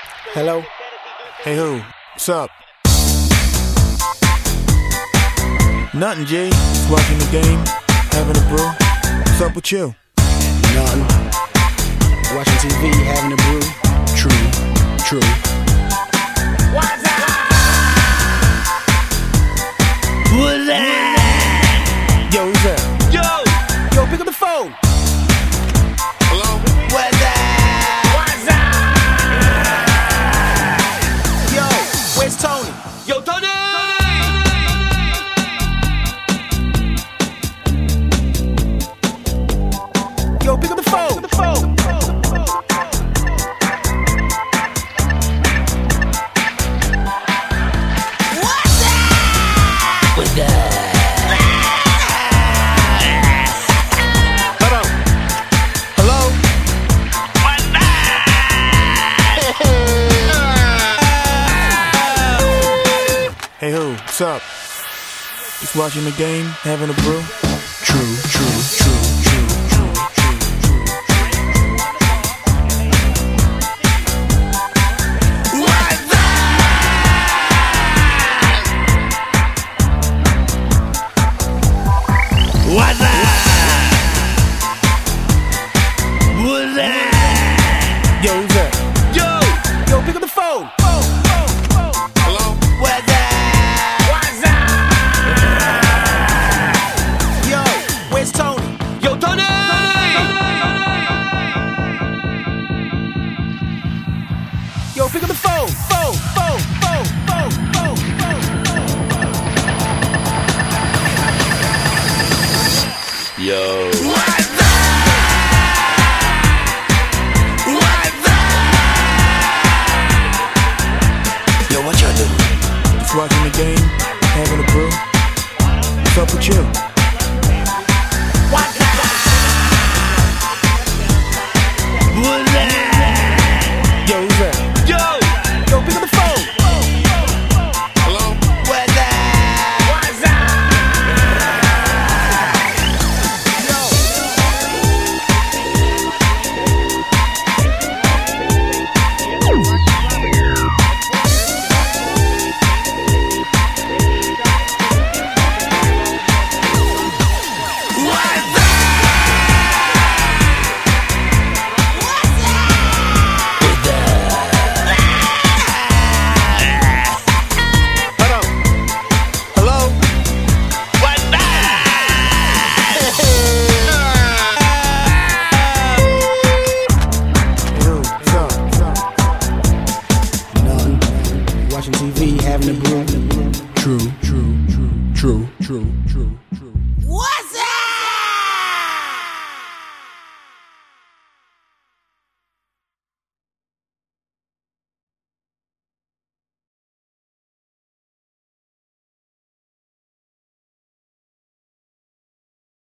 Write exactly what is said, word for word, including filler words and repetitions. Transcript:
Hello? Hey, who? What's up? Nothing, G. Just watching the game, having a brew. What's up with you? Nothing. Watching T V, having a brew. True, true. What's up? What's up? Yo, who's that? Yo! Yo, pick up the phone. Hello? What's up? What's up? Yo, where's Tony? Yo, Tony! Yo, pick up the phone. Pick up the phone. What's up? What's up? Hold on. Hello? Hey, who? What's up? Just watching the game, having a brew. True, true, true, true, true, true, true. What's up? What's up? What's up? Yo, who's that? Yo! Yo, pick up the phone. Hello? What's up? What's up? Yo, where's Tony? Yo, Tony! Yo, pick up the phone. Phone, phone, phone, phone, phone, phone. Yo. What's up? What's up? Yo, what y'all doing? Just watching the game, having a brew. What's up with you? What's up? What's up? Yo, who's that? Yo! Yo, pick up the phone. Hello? What's up? What's up? What's up? Hold on. Hello? What's up? Hey, who? What's up? What's up? Nothing. Watching T V, having a brew. True, true, true, true, true, true, true.